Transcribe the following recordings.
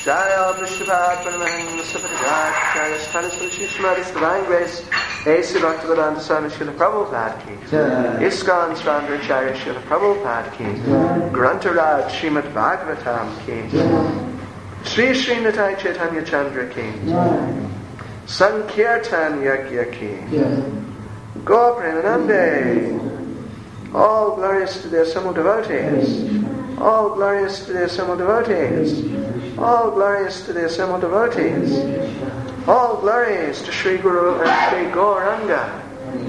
Jaya Vishnupada Paramahansa Sapadagata Jaya Stanislav Shishmadis Divine Grace A.C. Bhaktivedanta Swami Srila Prabhupada Ki ISKCON Founder Acharya Srila Prabhupada Ki Grantaraj Srimad Bhagavatam Ki Sri Srinathai Chaitanya Chandra Ki Sankirtan Yagya Ki Gaur Premanande. All glorious to the assembled devotees. All glorious to the assembled devotees. All glorious to the assembled devotees. All glories to Sri Guru and Sri Gauranga.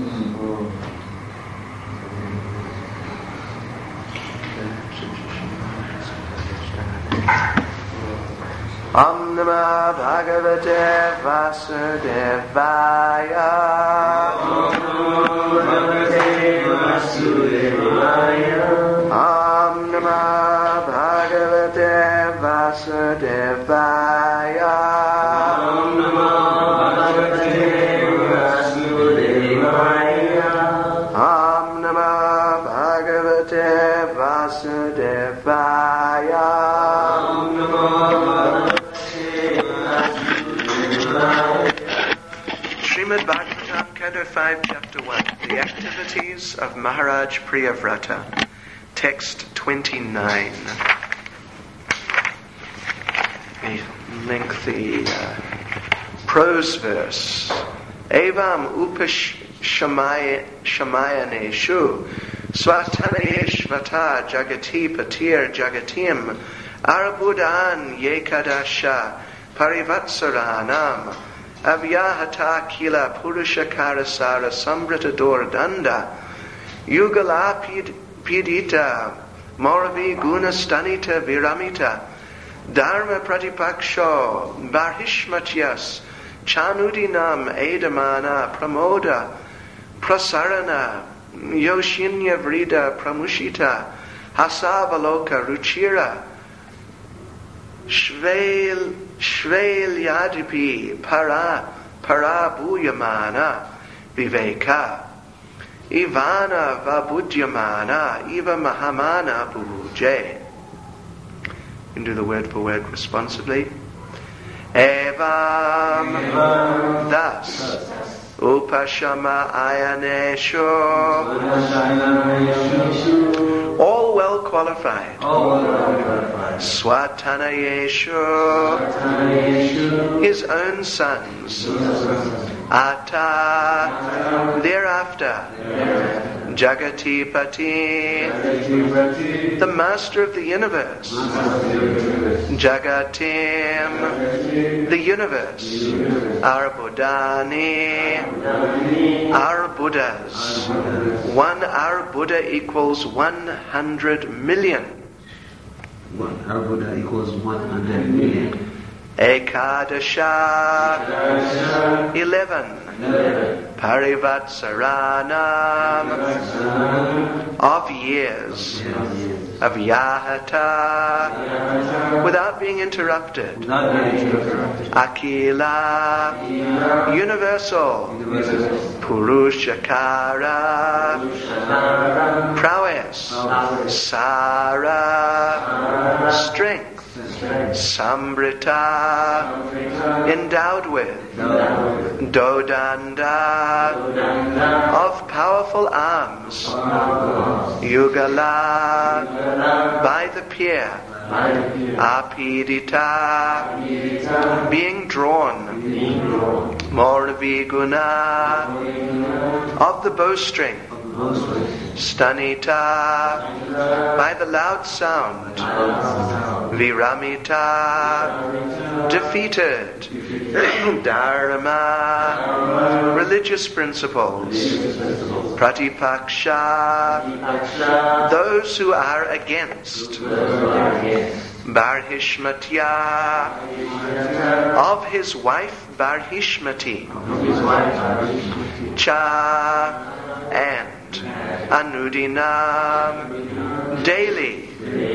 Om Namah Bhagavate Vasudevaya. Om Namah Bhagavate Vasudevaya. Om Namah Bhagavate Vasudevaya. Om Namah Bhagavate Vasudevaya. Om Namah Bhagavate Vasudevaya. Om Namah Srimad Bhagavatam, Canto 5, Chapter 1, The Activities of Maharaj Priyavrata, Text 29. A lengthy prose verse. Evam upashamayaneshu svatanayeshvata jagati patir jagatim arabudan yekadasha parivatsaranam avyahata kila purushakarasara samvritador danda yugala pidita moravi gunastanita viramita dharma pratipaksho barhishmatyas chanudinam edamana pramoda prasarana yoshinya vrida pramushita hasavaloka ruchira Shvelyadipi parabhuyamana viveka Ivana vabudyamana Iva mahamana bhuje. You can do the word for word responsibly. Evam thus Upashama ayanesho, all well qualified. Swatanayesho, his own sons. Ata, thereafter. Jagatipati, the master of the universe. Jagatim, the universe. Arbudani, our Buddhas. One our Buddha equals 100 million. One our Buddha equals 100 million. Ekadasha, 11. Parivatsaranam, of years. Avyahata, without being interrupted. Akila, universal. Purushakara, prowess. Sara, strength. Sambrita, endowed with. Dodanda, of powerful arms. Yugala, by the pier. Apidita, being drawn. Morviguna, of the bowstring. Stanita, by the loud sound. Viramita, defeated. Dharma, religious principles. Pratipaksha, those who are against. Barhishmatya, of his wife Barhishmati. Cha, and. Anudinam, daily.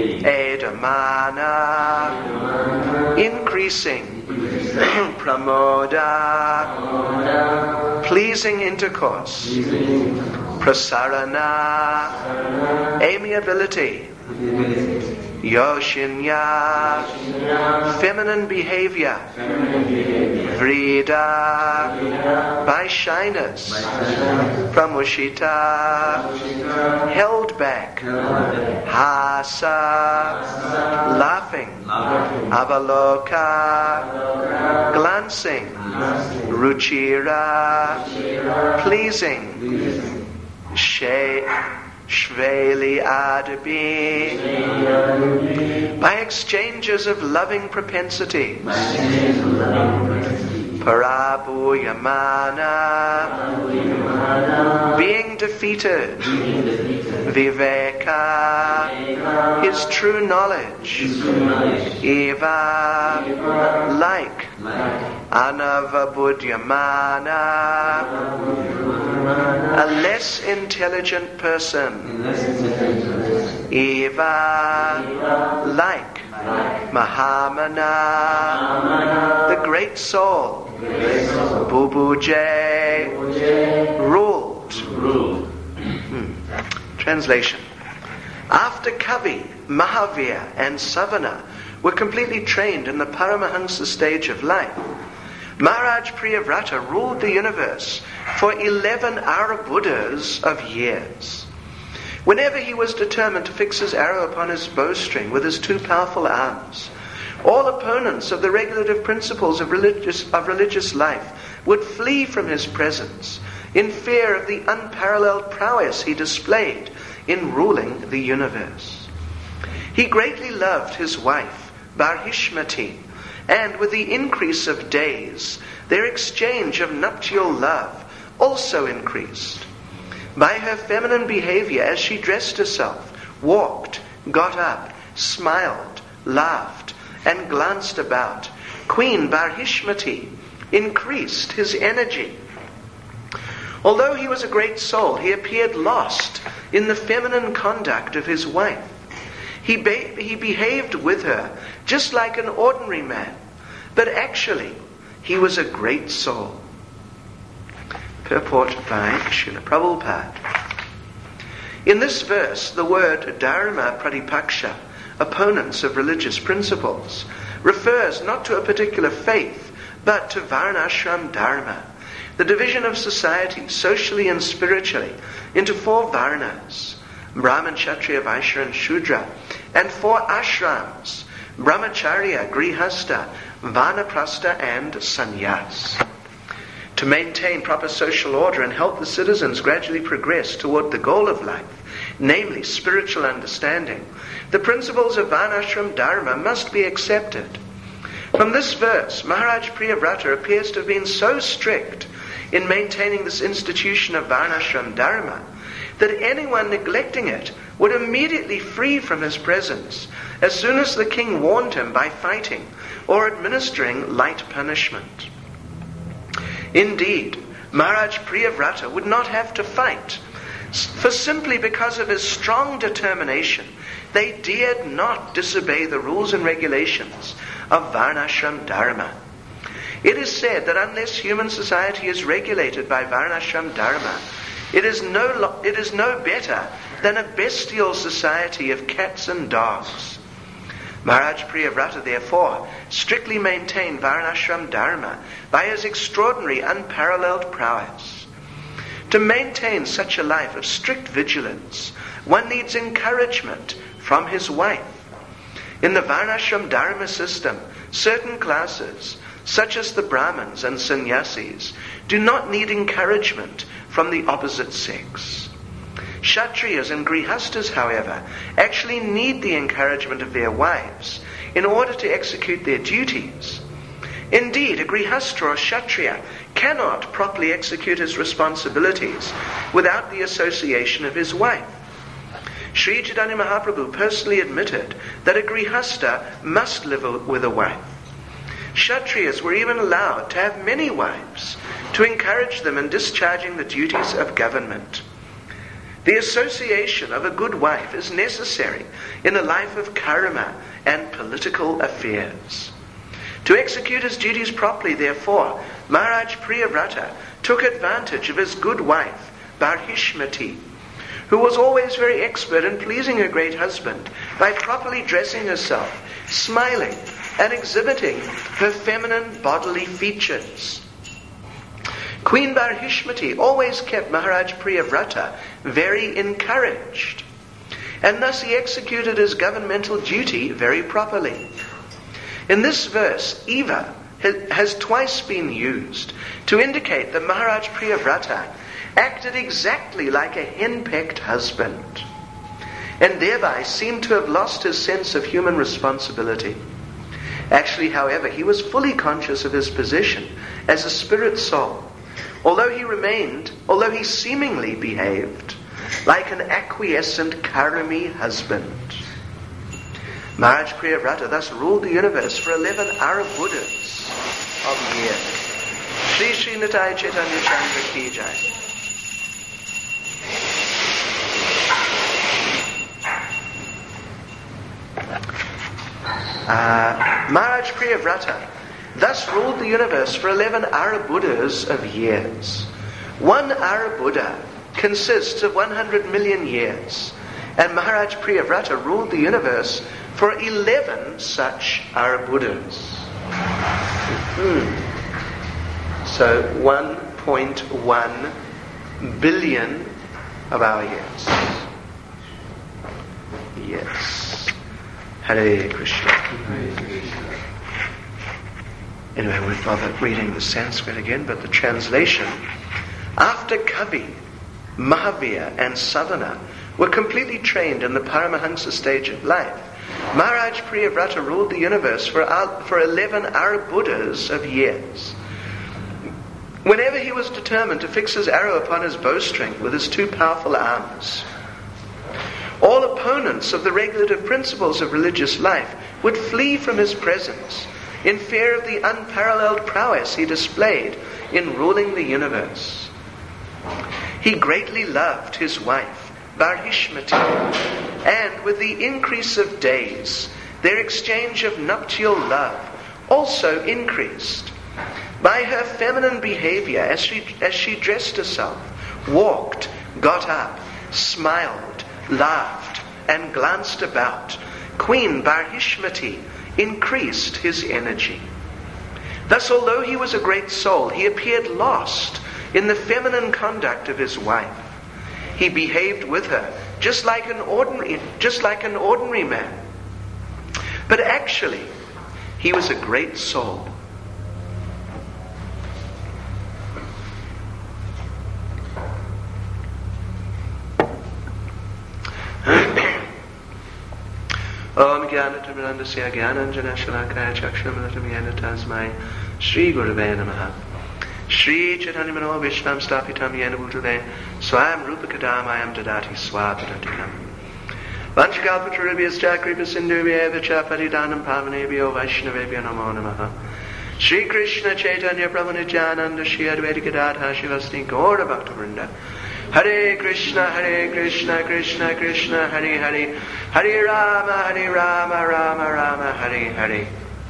Edamana, increasing. Pramoda, pleasing intercourse. Prasarana, amiability. Yoshinya, feminine behavior. Vrida, by shyness. Pramushita, held back. Hasa, laughing. Avaloka, glancing. Ruchira, pleasing. Shveli Adabi, by exchanges of loving propensity. Parabhuyamana, being defeated. Viveka, his true knowledge. Eva, like. Anavabuddhyamana, a less intelligent person. Eva, like. Mahamana, the great soul. Bubuje, ruled. Translation. After Kavi, Mahavir and Savana were completely trained in the Paramahansa stage of life, Maharaj Priyavrata ruled the universe for 11 Arabuddhas of years. Whenever he was determined to fix his arrow upon his bowstring with his two powerful arms, all opponents of the regulative principles of religious life would flee from his presence in fear of the unparalleled prowess he displayed in ruling the universe. He greatly loved his wife, Barhishmati, and with the increase of days, their exchange of nuptial love also increased. By her feminine behavior as she dressed herself, walked, got up, smiled, laughed, and glanced about, Queen Barhishmati increased his energy. Although he was a great soul, he appeared lost in the feminine conduct of his wife. He behaved with her just like an ordinary man, but actually he was a great soul. Purport by Srila Prabhupada. In this verse, the word Dharma Pratipaksha, opponents of religious principles, refers not to a particular faith, but to Varnashram Dharma, the division of society socially and spiritually into 4 Varnas, Brahman, Kshatriya, Vaishya and Shudra, and 4 ashrams, Brahmacharya, Grihastha, Vanaprastha and Sannyas. To maintain proper social order and help the citizens gradually progress toward the goal of life, namely spiritual understanding, the principles of Varnashram Dharma must be accepted. From this verse, Maharaj Priyavrata appears to have been so strict in maintaining this institution of Varnashram Dharma that anyone neglecting it would immediately flee from his presence as soon as the king warned him by fighting or administering light punishment. Indeed, Maharaj Priyavrata would not have to fight, for simply because of his strong determination, they dared not disobey the rules and regulations of Varnashram Dharma. It is said that unless human society is regulated by Varnashram Dharma, it is no better than a bestial society of cats and dogs. Maharaj Priyavrata, therefore, strictly maintained Varnashram Dharma by his extraordinary, unparalleled prowess. To maintain such a life of strict vigilance, one needs encouragement from his wife. In the Varnashram Dharma system, certain classes, such as the Brahmins and Sannyasis, do not need encouragement from the opposite sex. Kshatriyas and Grihastas, however, actually need the encouragement of their wives in order to execute their duties. Indeed, a Grihasta or Kshatriya cannot properly execute his responsibilities without the association of his wife. Sri Chaitanya Mahaprabhu personally admitted that a Grihasta must live with a wife. Kshatriyas were even allowed to have many wives to encourage them in discharging the duties of government. The association of a good wife is necessary in a life of karma and political affairs. To execute his duties properly, therefore, Maharaj Priyavrata took advantage of his good wife, Barhishmati, who was always very expert in pleasing her great husband by properly dressing herself, smiling, and exhibiting her feminine bodily features. Queen Barhishmati always kept Maharaj Priyavrata very encouraged, and thus he executed his governmental duty very properly. In this verse, Eva has twice been used to indicate that Maharaj Priyavrata acted exactly like a henpecked husband, and thereby seemed to have lost his sense of human responsibility. Actually, however, he was fully conscious of his position as a spirit soul, although he seemingly behaved like an acquiescent Karami husband. Maharaj Priyavrata thus ruled the universe for 11 Arabuddhas of years. Shri Shri Nitai Chaitanya Chandra Ki Jai. Maharaj Priyavrata thus ruled the universe for 11 Arabuddhas of years. One Arabuddha consists of 100 million years, and Maharaj Priyavrata ruled the universe for 11 such Arabuddhas. So 1.1 billion of our years. Yes. Hare Krishna. Anyway, I won't bother reading the Sanskrit again, but the translation. After Kavi, Mahavir and Savana were completely trained in the Paramahansa stage of life, Maharaj Priyavrata ruled the universe for 11 Arabuddhas of years. Whenever he was determined to fix his arrow upon his bowstring with his two powerful arms, all opponents of the regulative principles of religious life would flee from his presence in fear of the unparalleled prowess he displayed in ruling the universe. He greatly loved his wife, Barhishmati, and with the increase of days, their exchange of nuptial love also increased. By her feminine behavior, as she dressed herself, walked, got up, smiled, laughed, and glanced about, Queen Barhishmati increased his energy. Thus, although he was a great soul, he appeared lost in the feminine conduct of his wife. He behaved with her just like an ordinary man. But actually, he was a great soul. Om Jnanatamrandasya Jnananjana Shalakaya Chakshramalatam Yena Tasmai Shri Gurave Namaha. Shri Chaitanya Mano Vishvam Stapitam Yena Bhutale Swayam Rupakadamayam Dadati Swapadantikam. Vanchakalpatarubhyascha Kripasindhubhyeva Paridanam Pavanebhyo Vaishnavebhyo Namo Namaha. Shri Krishna Chaitanya Prabhu Nityananda Shri Advaita Gadadha Shivasti Gaura Bhaktivinoda. Hare Krishna, Krishna Krishna, Hare Hare, Hare Rama, Rama Rama, Hare Hare.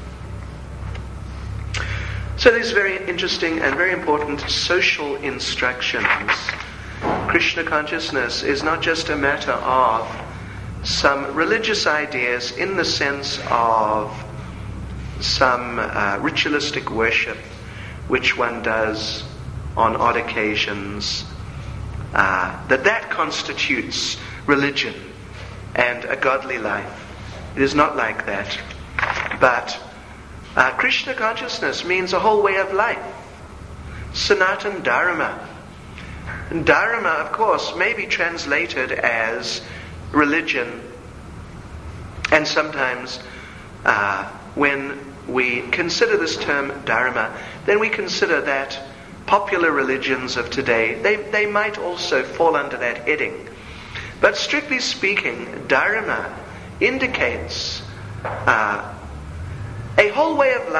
So these very interesting and very important social instructions. Krishna consciousness is not just a matter of some religious ideas in the sense of some ritualistic worship which one does on odd occasions, that constitutes religion and a godly life. It is not like that. But Krishna consciousness means a whole way of life. Sanatan Dharma. And Dharma, of course, may be translated as religion. And sometimes when we consider this term Dharma, then we consider that popular religions of today, they might also fall under that heading. But strictly speaking, Dharma indicates a whole way of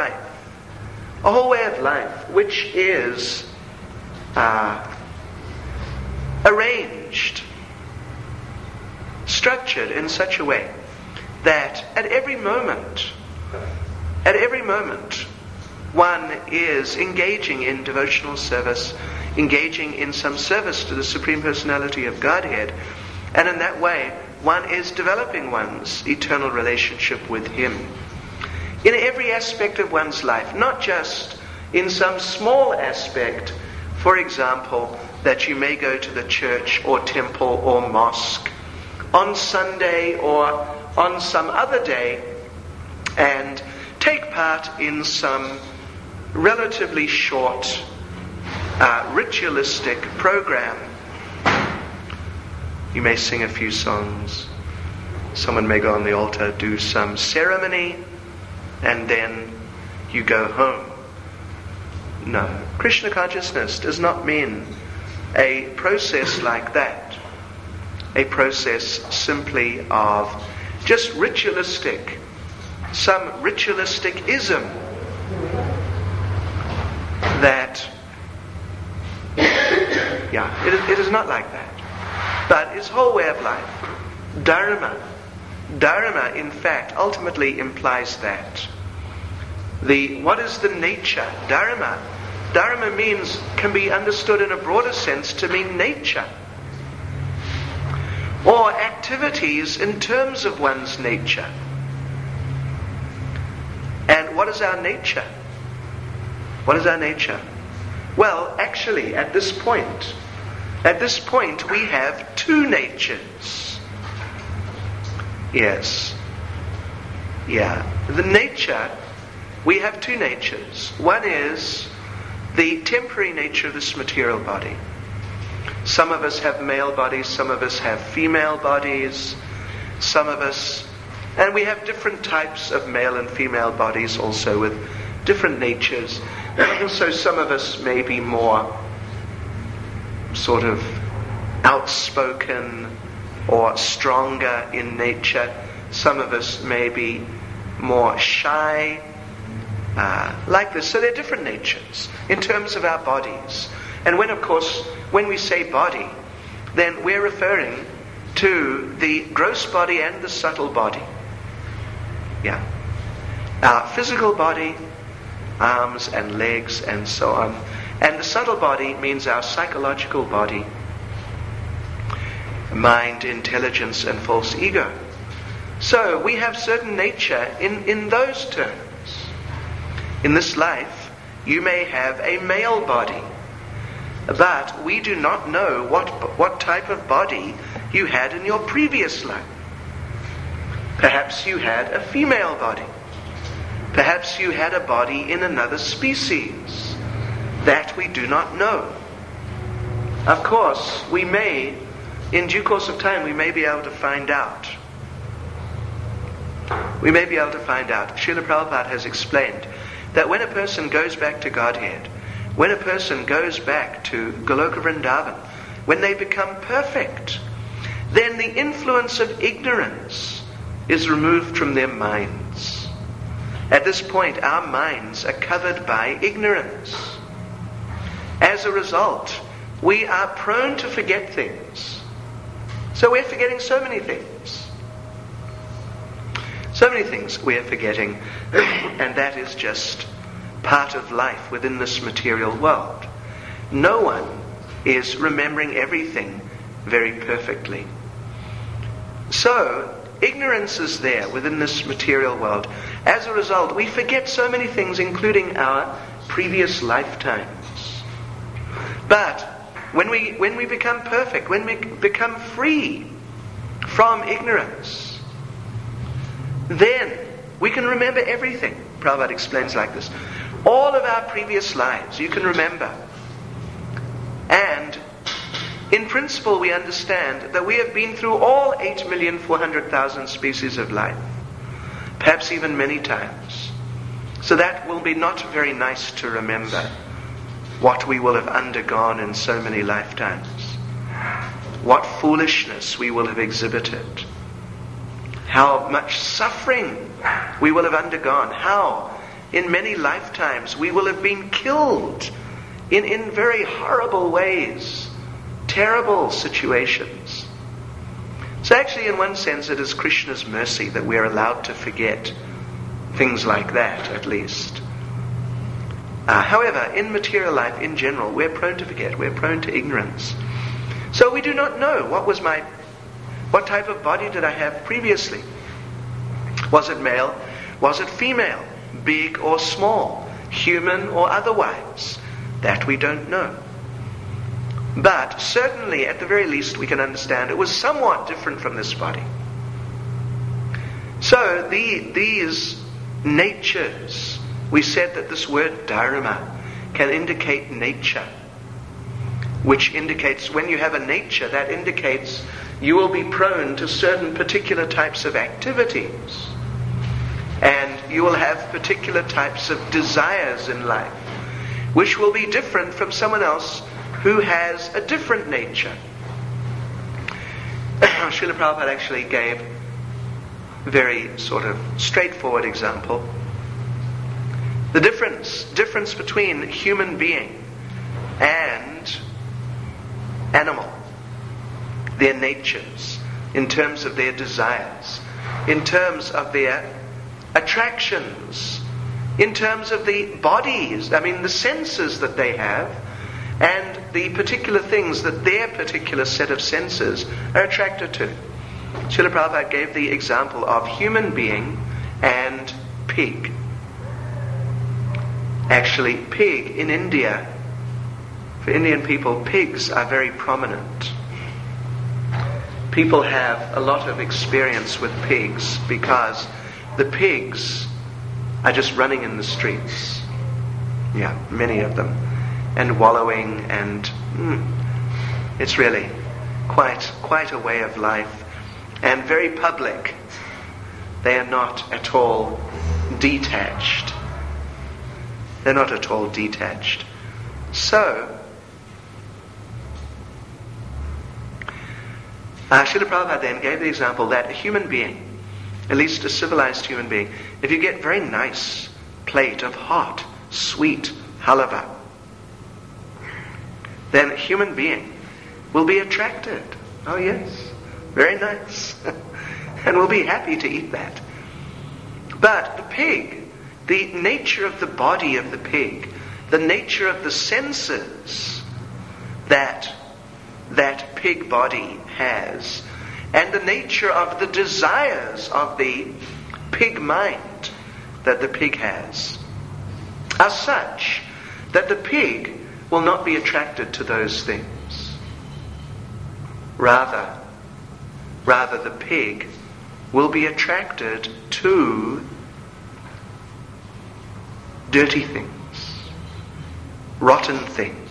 life, which is arranged, structured in such a way that at every moment, one is engaging in devotional service, engaging in some service to the Supreme Personality of Godhead, And in that way, one is developing one's eternal relationship with Him. In every aspect of one's life, not just in some small aspect, for example, that you may go to the church or temple or mosque on Sunday or on some other day and take part in some relatively short ritualistic program. You may sing a few songs. Someone may go on the altar, do some ceremony, and then you go home. No. Krishna consciousness does not mean a process like that. A process simply of just ritualistic, some ritualistic ism that, it is not like that. But his whole way of life, dharma, in fact, ultimately implies that. What is the nature? Dharma means, can be understood in a broader sense to mean nature. Or activities in terms of one's nature. And what is our nature? What is our nature? Well, actually, at this point, we have two natures. Yes. Yeah. The nature, we have two natures. One is the temporary nature of this material body. Some of us have male bodies, some of us have female bodies, some of us, and we have different types of male and female bodies also with different natures. So some of us may be more sort of outspoken or stronger in nature. Some of us may be more shy, like this. So there are different natures in terms of our bodies. And when we say body, then we're referring to the gross body and the subtle body. Yeah. Our physical body, arms and legs and so on. And the subtle body means our psychological body, mind, intelligence and false ego. So we have certain nature in those terms. In this life, you may have a male body, but we do not know what type of body you had in your previous life. Perhaps you had a female body. Perhaps you had a body in another species. That we do not know. Of course, we may, in due course of time, we may be able to find out. Srila Prabhupada has explained that when a person goes back to Godhead, when a person goes back to Goloka Vrindavan, when they become perfect, then the influence of ignorance is removed from their minds. At this point, our minds are covered by ignorance. As a result, we are prone to forget things. So we're forgetting so many things. So many things we're forgetting, and that is just part of life within this material world. No one is remembering everything very perfectly. So, ignorance is there within this material world. As a result, we forget so many things, including our previous lifetimes. But when we become perfect, when we become free from ignorance, then we can remember everything. Prabhupada explains like this. All of our previous lives you can remember. And in principle we understand that we have been through all 8,400,000 species of life. Perhaps even many times. So that will be not very nice to remember. What we will have undergone in so many lifetimes. What foolishness we will have exhibited. How much suffering we will have undergone. How in many lifetimes we will have been killed in very horrible ways. Terrible situations. So actually in one sense it is Krishna's mercy that we are allowed to forget things like that at least. However, in material life in general, we're prone to forget, we're prone to ignorance. So we do not know what was my What type of body did I have previously? Was it male? Was it female? Big or small? Human or otherwise? That we don't know. But certainly, at the very least, we can understand it was somewhat different from this body. So these natures, we said that this word dharma can indicate nature, which indicates when you have a nature, that indicates you will be prone to certain particular types of activities. And you will have particular types of desires in life, which will be different from someone else who has a different nature. Srila Prabhupada actually gave a very sort of straightforward example. The difference between human being and animal, their natures, in terms of their desires, in terms of their attractions, in terms of the bodies, the senses that they have, and the particular things that their particular set of senses are attracted to. Srila Prabhupada gave the example of human being and pig. Actually, pig in India, for Indian people, pigs are very prominent. People have a lot of experience with pigs because the pigs are just running in the streets. Yeah, many of them. And wallowing, and it's really quite a way of life. And very public. They are not at all detached. They're not at all detached. So, Srila Prabhupada then gave the example that a human being, at least a civilized human being, if you get a very nice plate of hot, sweet halava, then a human being will be attracted. Oh yes, very nice. And will be happy to eat that. But the pig, the nature of the body of the pig, the nature of the senses that pig body has, and the nature of the desires of the pig mind that the pig has, are such that the pig will not be attracted to those things. Rather the pig will be attracted to dirty things, rotten things.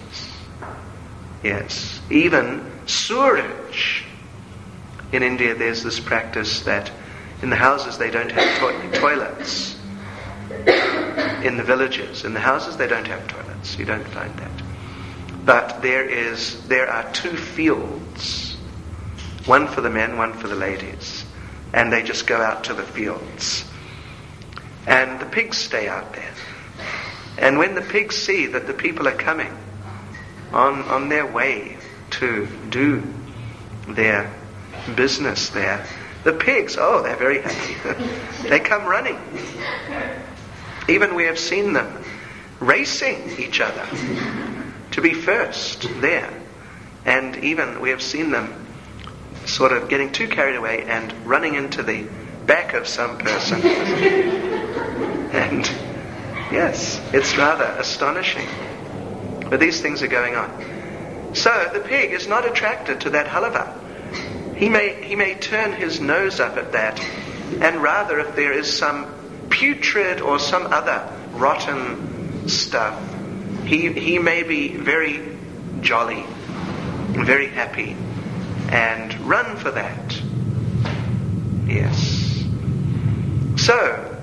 Yes, even sewerage. In India there's this practice that in the houses they don't have toilets. In the villages, in the houses they don't have toilets. You don't find that. But there are two fields. One for the men, one for the ladies. And they just go out to the fields. And the pigs stay out there. And when the pigs see that the people are coming on their way to do their business there, the pigs, they're very happy. They come running. Even we have seen them racing each other to be first there. And even we have seen them sort of getting too carried away and running into the back of some person. And yes, it's rather astonishing. But these things are going on. So the pig is not attracted to that halava. He may turn his nose up at that, and rather if there is some putrid or some other rotten stuff, he may be very jolly, very happy, and run for that. Yes. So,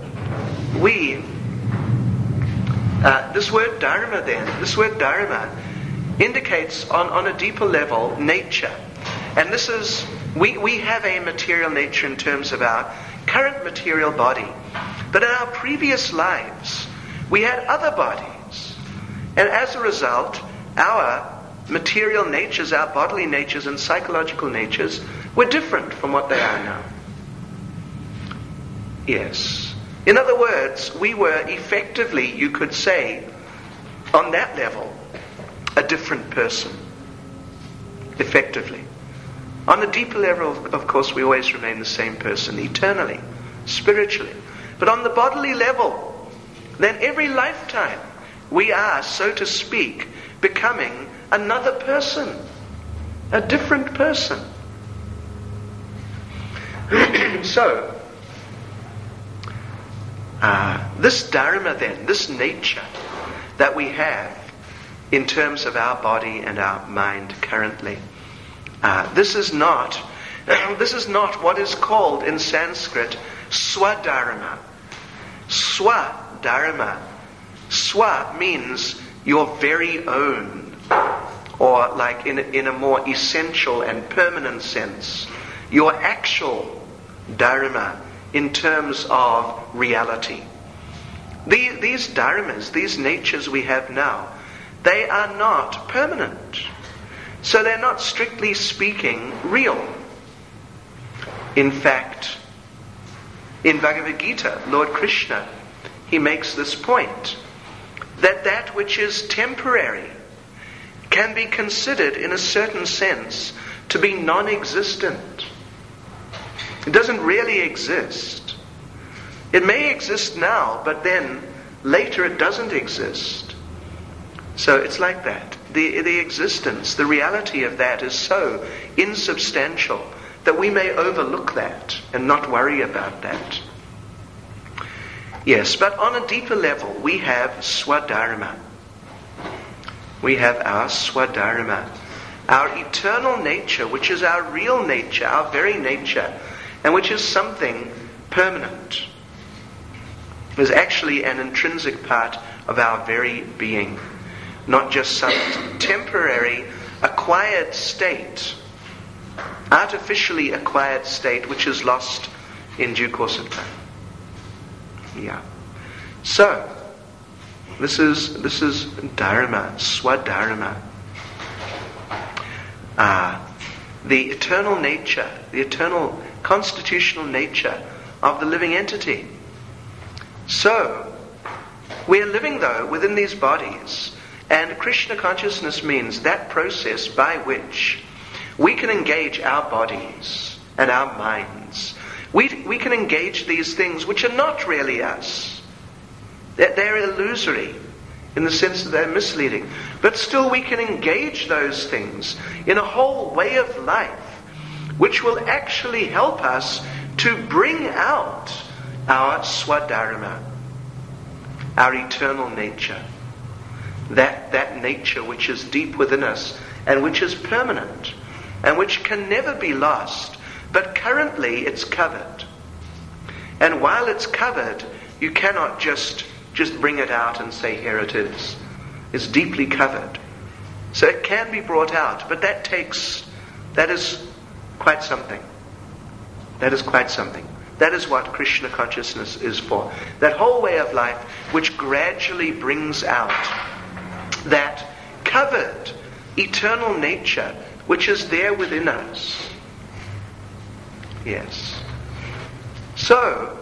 this word dharma indicates on a deeper level nature. And this is, we have a material nature in terms of our current material body. But in our previous lives, we had other bodies. And as a result, our material natures, our bodily natures and psychological natures were different from what they are now. Yes. In other words, we were effectively, you could say, on that level, a different person. Effectively. On a deeper level, of course, we always remain the same person eternally, spiritually. But on the bodily level, then every lifetime, we are, so to speak, becoming another person, a different person. So, this dharma then, this nature that we have in terms of our body and our mind currently, this is not what is called in Sanskrit swadharma. Swadharma. Swa means your very own, or like in a more essential and permanent sense, your actual dharma in terms of reality. These dharmas, these natures we have now, they are not permanent. So they're not, strictly speaking, real. In fact, in Bhagavad Gita, Lord Krishna, he makes this point, that which is temporary can be considered in a certain sense to be non-existent. It doesn't really exist. It may exist now, but then later it doesn't exist. So it's like that. The existence, the reality of that is so insubstantial that we may overlook that and not worry about that. Yes, but on a deeper level, we have swadharma. We have our swadharma, our eternal nature, which is our real nature, our very nature, and which is something permanent. It is actually an intrinsic part of our very being, not just some temporary acquired state, artificially acquired state, which is lost in due course of time. Yeah. So, this is dharma, swadharma. The eternal nature, the eternal constitutional nature of the living entity. So, we are living though within these bodies, and Krishna consciousness means that process by which we can engage our bodies and our minds. We can engage these things which are not really us. They're illusory in the sense that they're misleading. But still we can engage those things in a whole way of life which will actually help us to bring out our swadharma, our eternal nature. That nature which is deep within us and which is permanent and which can never be lost. But currently it's covered. And while it's covered, you cannot just bring it out and say, here it is. It's deeply covered. So it can be brought out, but that is quite something. That is quite something. That is what Krishna consciousness is for. That whole way of life which gradually brings out that covered eternal nature which is there within us. Yes. So,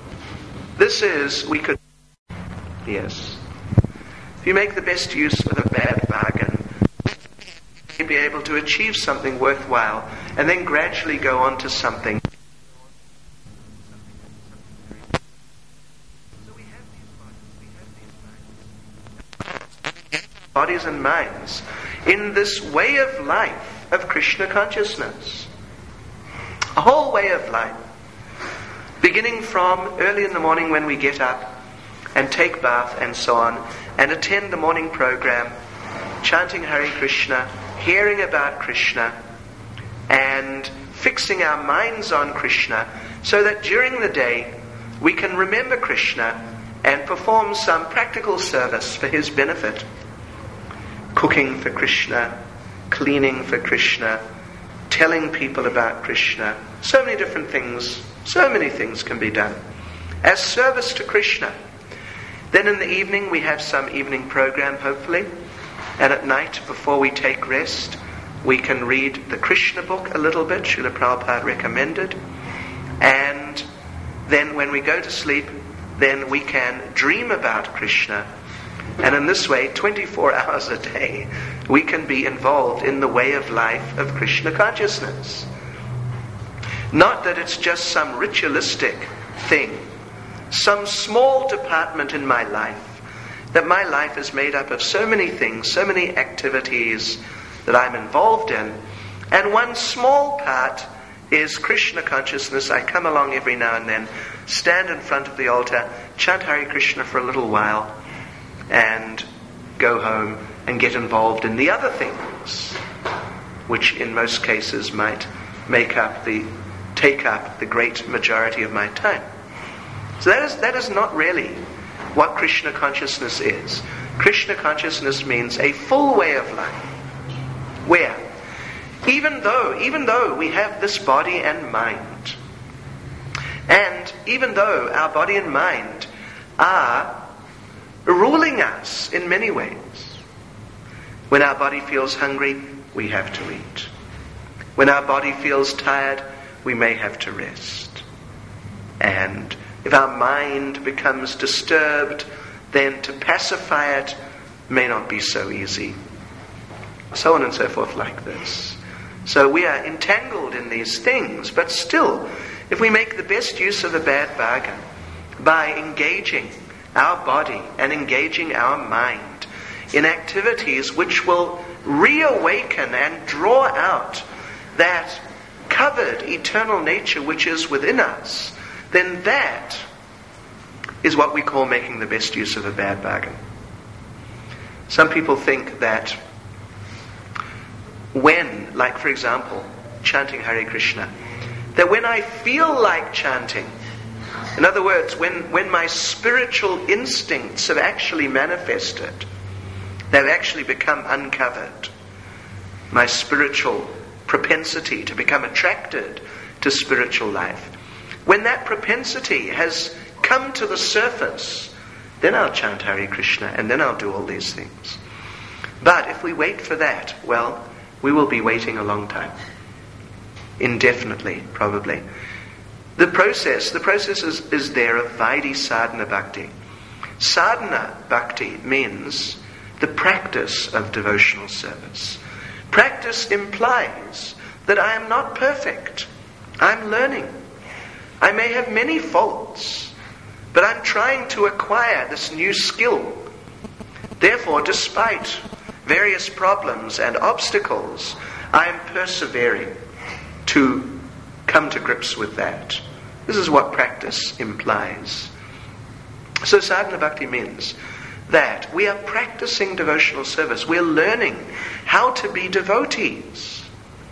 yes. If you make the best use of a bad bargain, you'll be able to achieve something worthwhile and then gradually go on to something. So we have these bodies and minds in this way of life of Krishna consciousness. A whole way of life, beginning from early in the morning when we get up and take bath and so on, and attend the morning program, chanting Hare Krishna, hearing about Krishna, and fixing our minds on Krishna, so that during the day we can remember Krishna and perform some practical service for his benefit. Cooking for Krishna, cleaning for Krishna, telling people about Krishna. So many different things, so many things can be done as service to Krishna. Then in the evening we have some evening program, hopefully. And at night, before we take rest, we can read the Krishna book a little bit, Srila Prabhupada recommended. And then when we go to sleep, then we can dream about Krishna And in this way, 24 hours a day, we can be involved in the way of life of Krishna consciousness. Not that it's just some ritualistic thing, some small department in my life, that my life is made up of so many things, so many activities that I'm involved in, and one small part is Krishna consciousness. I come along every now and then, stand in front of the altar, chant Hare Krishna for a little while, and go home and get involved in the other things, which in most cases might take up the great majority of my time. So that is not really what Krishna consciousness is. Krishna consciousness means a full way of life, where even though we have this body and mind, and even though our body and mind are ruling us in many ways, when our body feels hungry, we have to eat. When our body feels tired, we may have to rest. And if our mind becomes disturbed, then to pacify it may not be so easy. So on and so forth like this. So we are entangled in these things, but still, if we make the best use of a bad bargain by engaging our body and engaging our mind in activities which will reawaken and draw out that covered eternal nature which is within us, then that is what we call making the best use of a bad bargain. Some people think that when, like for example, chanting Hare Krishna, that when I feel like chanting, in other words, when my spiritual instincts have actually manifested, they've actually become uncovered, my spiritual propensity to become attracted to spiritual life, when that propensity has come to the surface, then I'll chant Hare Krishna and then I'll do all these things. But if we wait for that, well, we will be waiting a long time. Indefinitely, probably. The process is there of Vaidhi Sadhana Bhakti. Sadhana Bhakti means the practice of devotional service. Practice implies that I am not perfect. I'm learning. I may have many faults, but I'm trying to acquire this new skill. Therefore, despite various problems and obstacles, I am persevering to come to grips with that. This is what practice implies. So sadhana bhakti means that we are practicing devotional service. We're learning how to be devotees.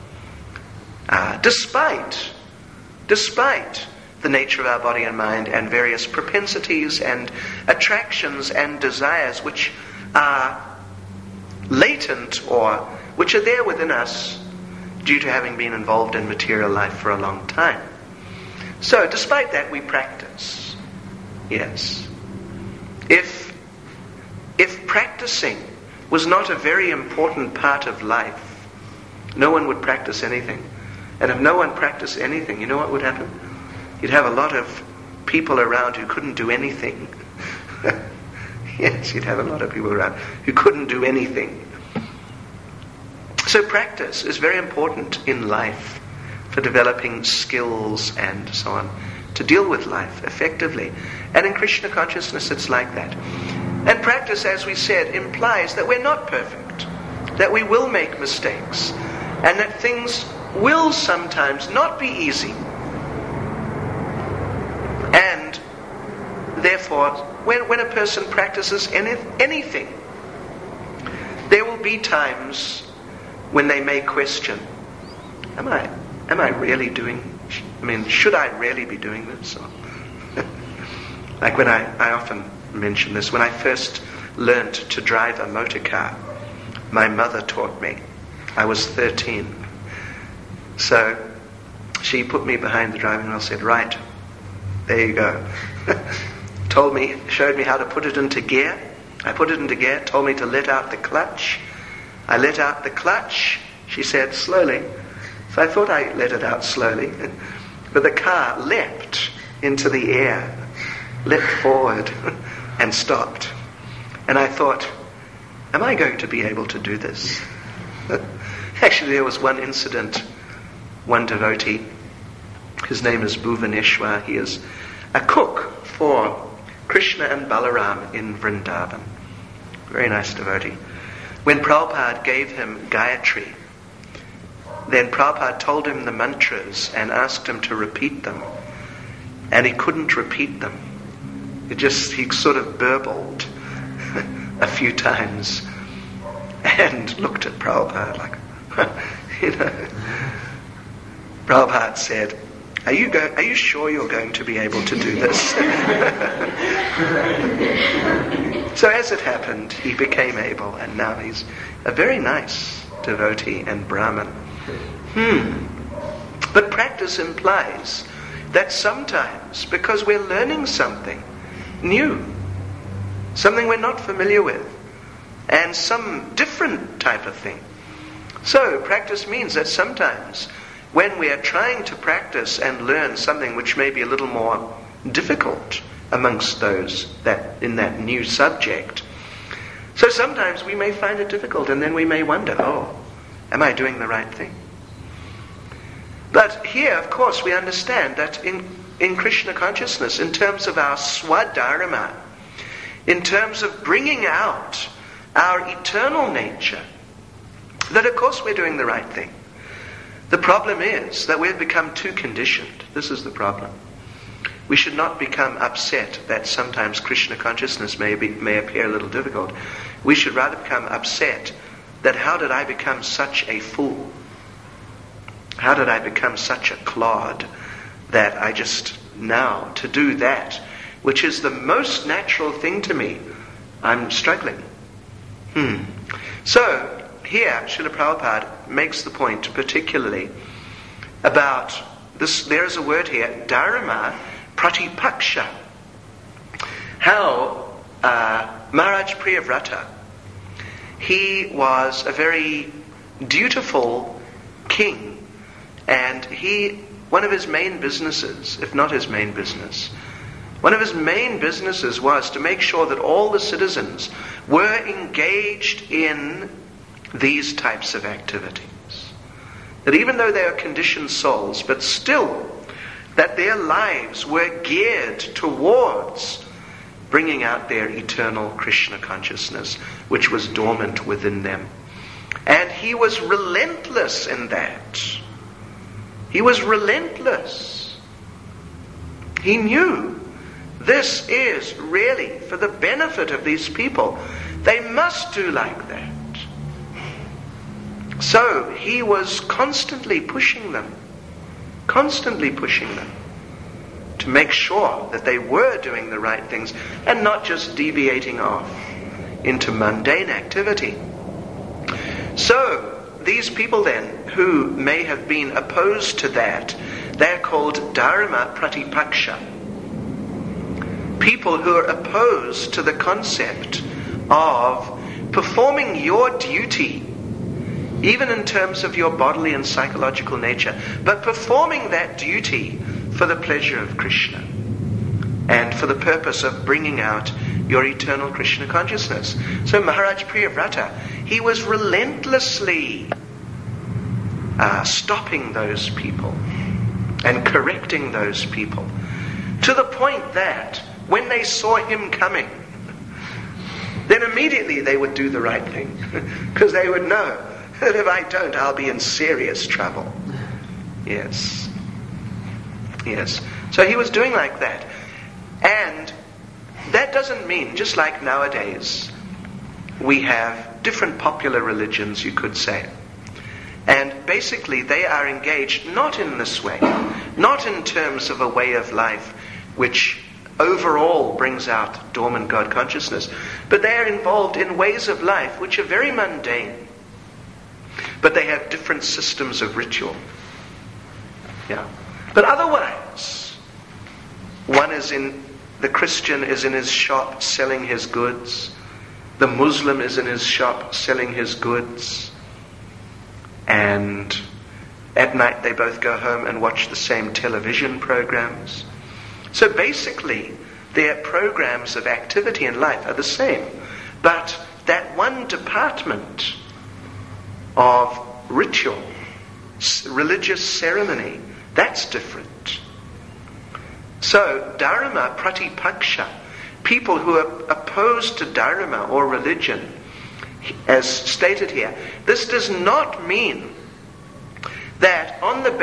Despite the nature of our body and mind and various propensities and attractions and desires which are latent or which are there within us due to having been involved in material life for a long time. So despite that, we practice. Yes. If practicing was not a very important part of life, no one would practice anything. And if no one practiced anything, you know what would happen? You'd have a lot of people around who couldn't do anything. Yes, you'd have a lot of people around who couldn't do anything. So practice is very important in life for developing skills and so on, to deal with life effectively. And in Krishna consciousness it's like that. And practice, as we said, implies that we're not perfect, that we will make mistakes, and that things will sometimes not be easy. And therefore, when a person practices anything, there will be times when they may question, am I really doing, should I really be doing this? Or like when I often mention this, when I first learned to drive a motor car, my mother taught me. I was 13. So she put me behind the driving wheel and said, right, there you go. Showed me how to put it into gear. I put it into gear, told me to let out the clutch. I let out the clutch, she said, slowly. So I thought I let it out slowly. But the car leapt into the air, leapt forward and stopped. And I thought, am I going to be able to do this? Actually, there was one incident, one devotee, his name is Bhuvaneshwar. He is a cook for Krishna and Balaram in Vrindavan. Very nice devotee. When Prabhupada gave him Gayatri, then Prabhupada told him the mantras and asked him to repeat them. And he couldn't repeat them. He sort of burbled a few times and looked at Prabhupada like, Prabhupada said, are you sure you're going to be able to do this? So as it happened, he became able, and now he's a very nice devotee and Brahmin. But practice implies that sometimes, because we're learning something new, something we're not familiar with, and some different type of thing. So practice means that sometimes when we are trying to practice and learn something which may be a little more difficult amongst those that in that new subject, so sometimes we may find it difficult, and then we may wonder, am I doing the right thing? But here, of course, we understand that in Krishna consciousness, in terms of our swadharma, in terms of bringing out our eternal nature, that of course we're doing the right thing. The problem is that we've become too conditioned. This is the problem. We should not become upset that sometimes Krishna consciousness may appear a little difficult. We should rather become upset that how did I become such a fool? How did I become such a clod that I just now, to do that, which is the most natural thing to me, I'm struggling. So, here, Srila Prabhupada makes the point particularly about this. There is a word here, dharma pratipaksha. How Maharaj Priyavrata, he was a very dutiful king, and one of his main businesses, if not his main business, one of his main businesses was to make sure that all the citizens were engaged in these types of activities. That even though they are conditioned souls, but still that their lives were geared towards bringing out their eternal Krishna consciousness, which was dormant within them. And he was relentless in that. He was relentless. He knew this is really for the benefit of these people. They must do like that. So he was constantly pushing them to make sure that they were doing the right things and not just deviating off into mundane activity. So these people then who may have been opposed to that, they're called dharma pratipaksha. People who are opposed to the concept of performing your duty, even in terms of your bodily and psychological nature, but performing that duty for the pleasure of Krishna and for the purpose of bringing out your eternal Krishna consciousness. So Maharaj Priyavrata, he was relentlessly stopping those people and correcting those people, to the point that when they saw him coming, then immediately they would do the right thing, because they would know that if I don't, I'll be in serious trouble. Yes. So he was doing like that. And that doesn't mean, just like nowadays, we have different popular religions, you could say. And basically they are engaged not in this way, not in terms of a way of life which overall brings out dormant God consciousness, but they are involved in ways of life which are very mundane. But they have different systems of ritual. Yeah. But otherwise, the Christian is in his shop selling his goods. The Muslim is in his shop selling his goods. And at night they both go home and watch the same television programs. So basically, their programs of activity in life are the same. But that one department of ritual, religious ceremony, that's different. So, Dharma Pratipaksha, people who are opposed to Dharma or religion, as stated here, this does not mean that on the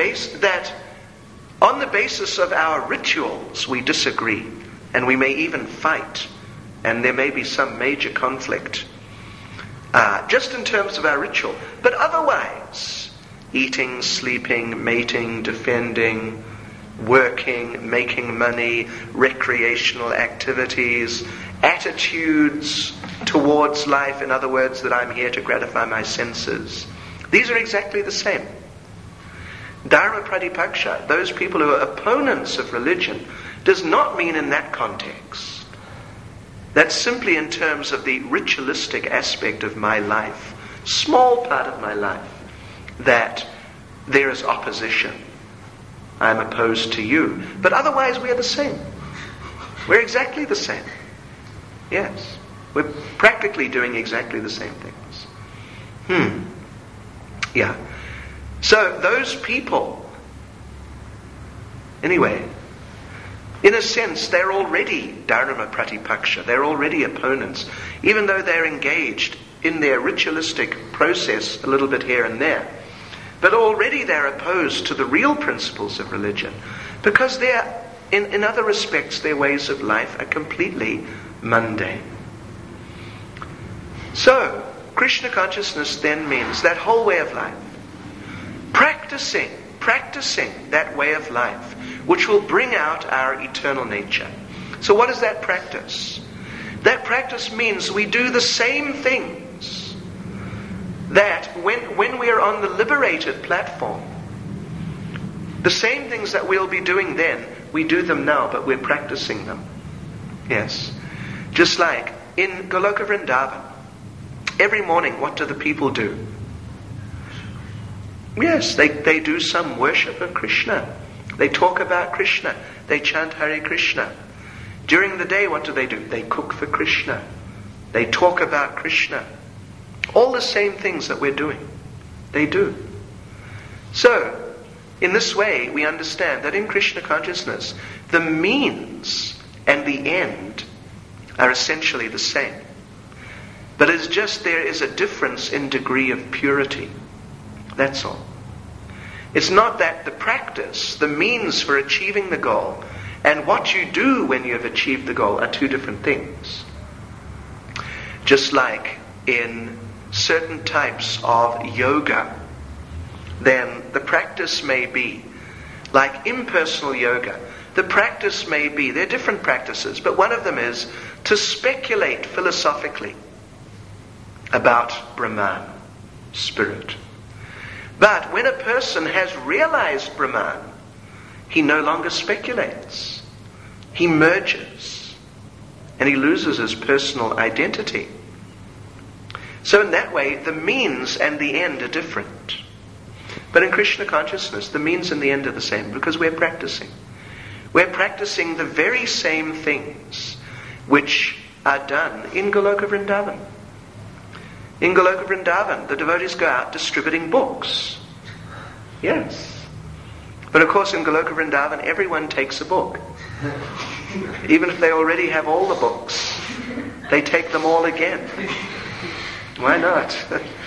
basis of our rituals we disagree, and we may even fight, and there may be some major conflict, just in terms of our ritual. But otherwise, eating, sleeping, mating, defending, working, making money, recreational activities, attitudes towards life, in other words, that I'm here to gratify my senses, these are exactly the same. Dharma Pratipaksha, those people who are opponents of religion, does not mean in that context. That's simply in terms of the ritualistic aspect of my life, small part of my life, that there is opposition. I'm opposed to you. But otherwise we are the same. We're exactly the same. Yes. We're practically doing exactly the same things. Yeah. So those people, anyway, in a sense, they're already Dharma Pratipaksha. They're already opponents, even though they're engaged in their ritualistic process a little bit here and there. But already they're opposed to the real principles of religion, because they're, in other respects, their ways of life are completely mundane. So, Krishna consciousness then means that whole way of life. Practicing that way of life, which will bring out our eternal nature. So what is that practice? That practice means we do the same things that when we are on the liberated platform, the same things that we'll be doing then, we do them now, but we're practicing them. Yes. Just like in Goloka Vrindavan, every morning, what do the people do? Yes, they do some worship of Krishna. They talk about Krishna. They chant Hare Krishna. During the day, what do? They cook for Krishna. They talk about Krishna. All the same things that we're doing. They do. So, in this way, we understand that in Krishna consciousness, the means and the end are essentially the same. But it's just there is a difference in degree of purity. That's all. It's not that the practice, the means for achieving the goal, and what you do when you have achieved the goal are two different things. Just like in certain types of yoga, then the practice may be, like impersonal yoga, the practice may be, they're different practices, but one of them is to speculate philosophically about Brahman, spirit. But when a person has realized Brahman, he no longer speculates. He merges. And he loses his personal identity. So in that way, the means and the end are different. But in Krishna consciousness, the means and the end are the same, because we're practicing. We're practicing the very same things which are done in Goloka Vrindavan. In Goloka Vrindavan, the devotees go out distributing books. Yes. But of course in Goloka Vrindavan, everyone takes a book. Even if they already have all the books, they take them all again. Why not?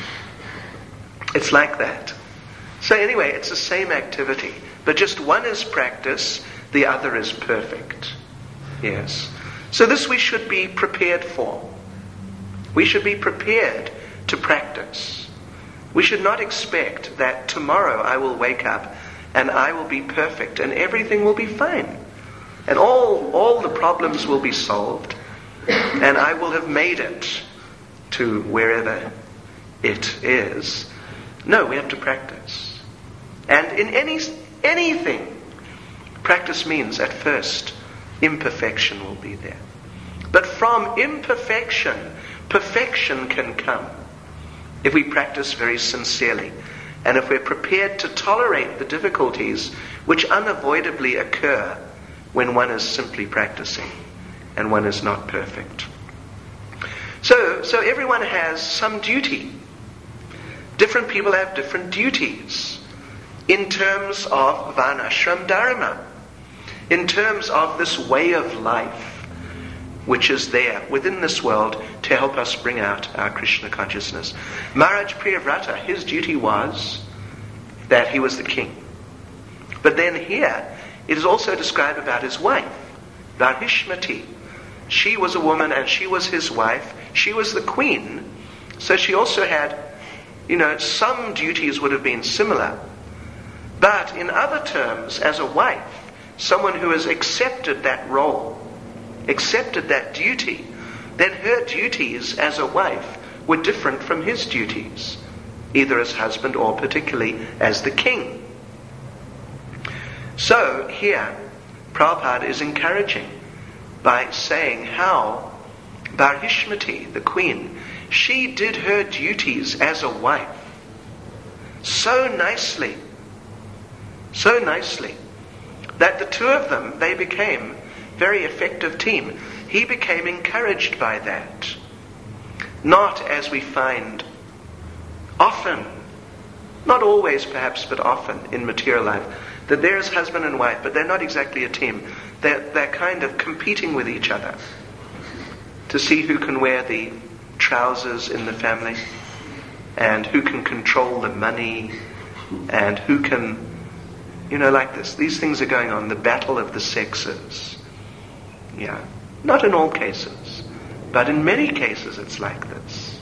It's like that. So anyway, it's the same activity. But just one is practice, the other is perfect. Yes. So this we should be prepared for. We should be prepared to practice. We should not expect that tomorrow I will wake up and I will be perfect and everything will be fine. And all the problems will be solved and I will have made it to wherever it is. No, we have to practice. And in anything, practice means at first imperfection will be there. But from imperfection, perfection can come if we practice very sincerely and if we're prepared to tolerate the difficulties which unavoidably occur when one is simply practicing and one is not perfect. So everyone has some duty. Different people have different duties in terms of Varnashram Dharma, in terms of this way of life which is there within this world to help us bring out our Krishna consciousness. Maharaj Priyavrata, his duty was that he was the king. But then here, it is also described about his wife, Varhishmati. She was a woman and she was his wife. She was the queen. So she also had, some duties would have been similar. But in other terms, as a wife, someone who has accepted that role, accepted that duty, then her duties as a wife were different from his duties, either as husband or particularly as the king. So here, Prabhupada is encouraging by saying how Varhishmati, the queen, she did her duties as a wife so nicely, that the two of them, they became very effective team. He became encouraged by that. Not as we find often, not always perhaps, but often in material life, that there's husband and wife, but they're not exactly a team. They're kind of competing with each other to see who can wear the trousers in the family, and who can control the money, and who can, like this. These things are going on, the battle of the sexes. Yeah. Not in all cases, but in many cases it's like this.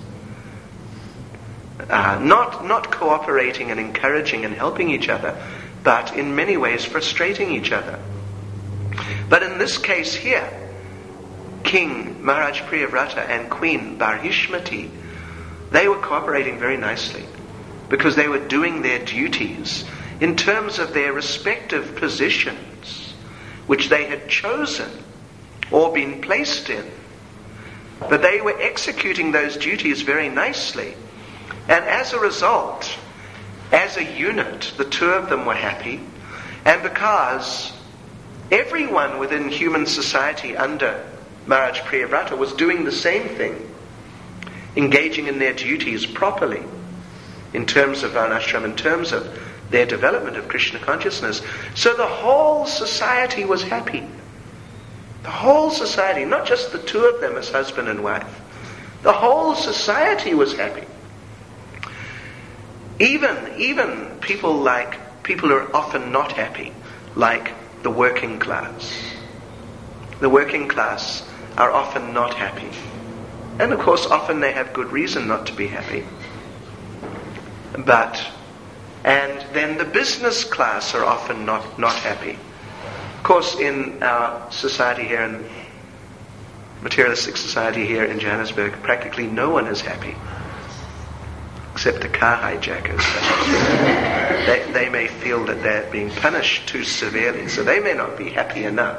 Not cooperating and encouraging and helping each other, but in many ways frustrating each other. But in this case here, King Maharaj Priyavrata and Queen Varhishmati, they were cooperating very nicely because they were doing their duties in terms of their respective positions which they had chosen or been placed in. But they were executing those duties very nicely. And as a result, as a unit, the two of them were happy. And because everyone within human society under Maharaj Priyavrata was doing the same thing, engaging in their duties properly, in terms of Varnashram, in terms of their development of Krishna consciousness. So the whole society was happy. The whole society, not just the two of them as husband and wife. The whole society was happy. Even people who are often not happy, like the working class. The working class are often not happy. And of course, often they have good reason not to be happy. And then the business class are often not happy. Of course, in our society here, in materialistic society here in Johannesburg, practically no one is happy. Except the car hijackers. They may feel that they're being punished too severely, so they may not be happy enough.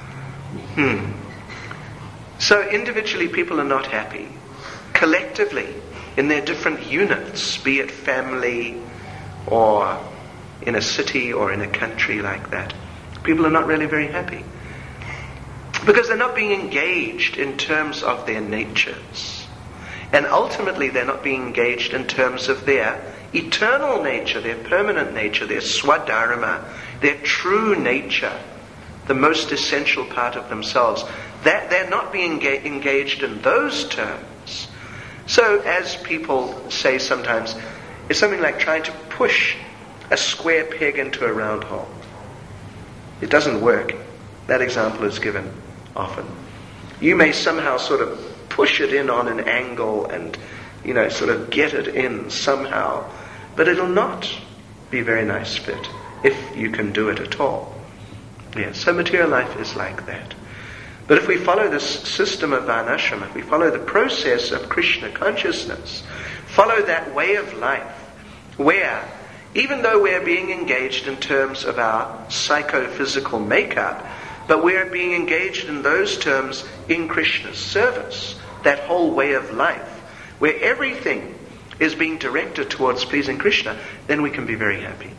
So individually people are not happy. Collectively, in their different units, be it family or in a city or in a country like that, people are not really very happy. Because they're not being engaged in terms of their natures. And ultimately they're not being engaged in terms of their eternal nature, their permanent nature, their swadharma, their true nature, the most essential part of themselves. That they're not being engaged in those terms. So as people say sometimes, it's something like trying to push a square peg into a round hole. It doesn't work. That example is given often. You may somehow sort of push it in on an angle and, sort of get it in somehow, but it'll not be very nice fit if you can do it at all. Yeah, so material life is like that. But if we follow this system of Varnashram, if we follow the process of Krishna consciousness, follow that way of life, where even though we're being engaged in terms of our psychophysical makeup, but we're being engaged in those terms in Krishna's service, that whole way of life, where everything is being directed towards pleasing Krishna, then we can be very happy.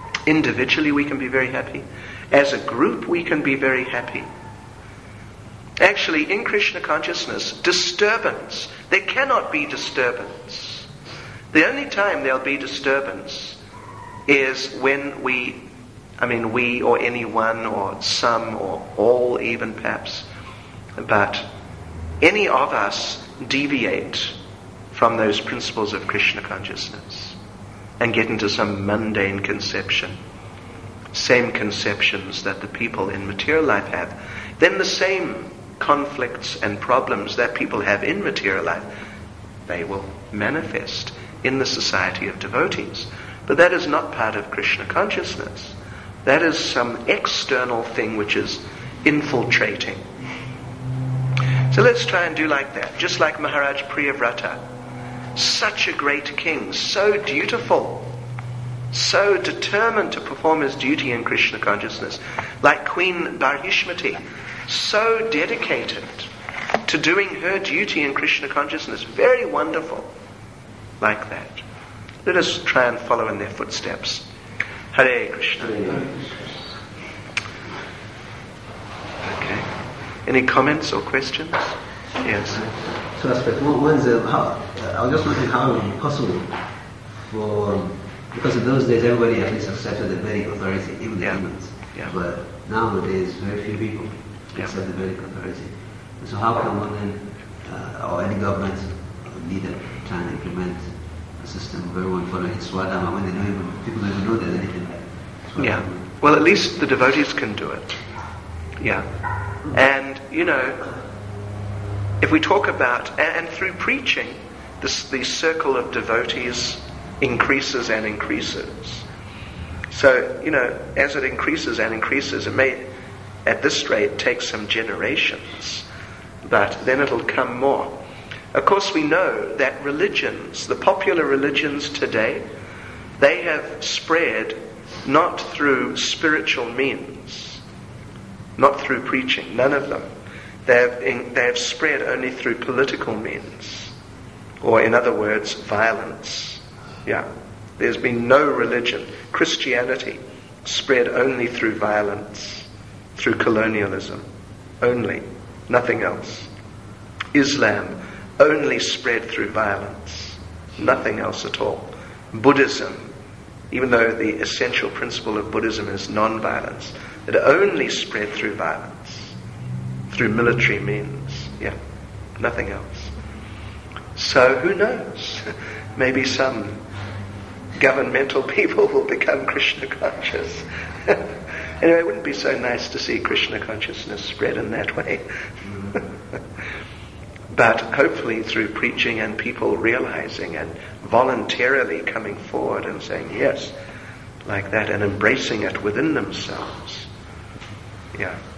Individually we can be very happy. As a group we can be very happy. Actually, in Krishna consciousness, disturbance, there cannot be disturbance. The only time there'll be disturbance is when we or anyone or some or all even perhaps, but any of us deviate from those principles of Krishna consciousness and get into some mundane conception, same conceptions that the people in material life have, then the same conflicts and problems that people have in material life, they will manifest in the society of devotees. But that is not part of Krishna consciousness. That is some external thing which is infiltrating. So let's try and do like that. Just like Maharaj Priyavrata. Such a great king, so dutiful, so determined to perform his duty in Krishna consciousness. Like Queen Barhishmati, so dedicated to doing her duty in Krishna consciousness. Very wonderful. Like that. Let us try and follow in their footsteps. Hare Krishna. Okay. Any comments or questions? Yes. Two aspects. One is I was just wondering how it would be possible for, because in those days everybody at least accepted the Vedic authority, even the humans. Yeah. But nowadays very few people accept the Vedic authority. So how can one then, or any government leader try and implement a system of everyone following Swadharma when people don't even know there's anything like Swadharma? Yeah. Well, at least the devotees can do it. Yeah. And, if we talk about, and through preaching, the circle of devotees increases and increases. So, as it increases and increases, it may, at this rate, take some generations, but then it'll come more. Of course, we know that religions, the popular religions today, they have spread not through spiritual means, not through preaching, none of them. They have spread only through political means, or in other words, violence. Yeah. There's been no religion. Christianity spread only through violence, through colonialism. Only. Nothing else. Islam only spread through violence. Nothing else at all. Buddhism, even though the essential principle of Buddhism is non-violence, it only spread through violence. Through military means. Yeah. Nothing else. So who knows? Maybe some governmental people will become Krishna conscious. Anyway, it wouldn't be so nice to see Krishna consciousness spread in that way. But hopefully through preaching and people realizing and voluntarily coming forward and saying yes, like that, and embracing it within themselves. Yeah.